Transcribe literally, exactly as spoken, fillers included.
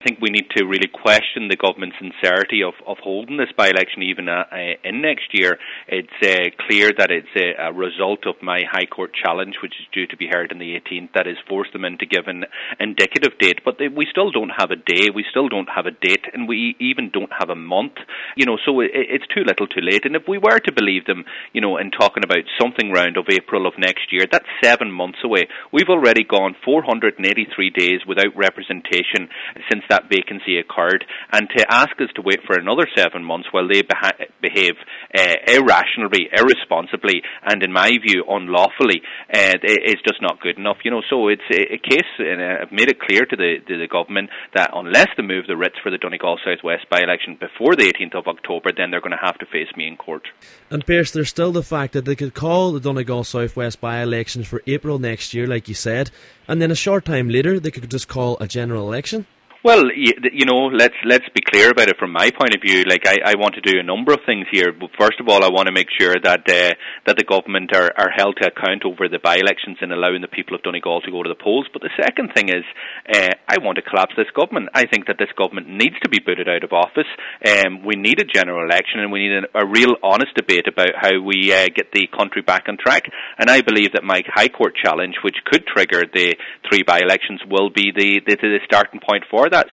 think we need to really question the government's sincerity of, of holding this by-election even uh, in next year. It's uh, clear that it's a, a result of my High Court challenge, which is due to be heard on the eighteenth, that has forced them into giving an indicative date. But they, we still don't have a day, we still don't have a date, and we even don't have a month. You know, so it, it's too little too late. And if we were to believe them, you know, in talking about something round of April of next year, that's seven months away. We've already gone four hundred eighty-three days without representation since that vacancy occurred, and to ask us to wait for another seven months while they beha- behave uh, irrationally, irresponsibly, and in my view unlawfully, uh, is just not good enough. You know, so it's a, a case, and I've made it clear to the to the government that unless they move the writs for the Donegal South West by-election before the eighteenth of October, then they're going to have to face me in court. And Pearse, there's still the fact that they could call the Donegal South West by-elections for April next year, like you said, and then a short time later they could just call a general election. Well, you know, let's let's be clear about it from my point of view. Like, I, I want to do a number of things here. But first of all, I want to make sure that uh, that the government are, are held to account over the by-elections and allowing the people of Donegal to go to the polls. But the second thing is, uh, I want to collapse this government. I think that this government needs to be booted out of office. Um, we need a general election, and we need a, a real honest debate about how we uh, get the country back on track. And I believe that my High Court challenge, which could trigger the three by-elections, will be the, the, the starting point for that.